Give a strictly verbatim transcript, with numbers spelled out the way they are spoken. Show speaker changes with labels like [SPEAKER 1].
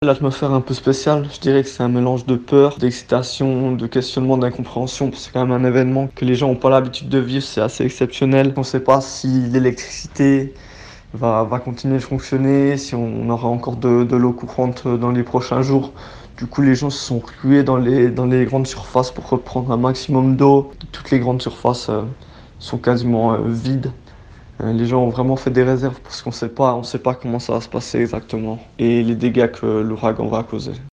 [SPEAKER 1] L'atmosphère un peu spéciale, je dirais que c'est un mélange de peur, d'excitation, de questionnement, d'incompréhension. C'est quand même un événement que les gens n'ont pas l'habitude de vivre, c'est assez exceptionnel. On ne sait pas si l'électricité va, va continuer de fonctionner, si on aura encore de, de l'eau courante dans les prochains jours. Du coup, les gens se sont rués dans les, dans les grandes surfaces pour reprendre un maximum d'eau. Toutes les grandes surfaces euh, sont quasiment euh, vides. Euh, Les gens ont vraiment fait des réserves parce qu'on sait pas, on sait pas comment ça va se passer exactement et les dégâts que l'ouragan va causer.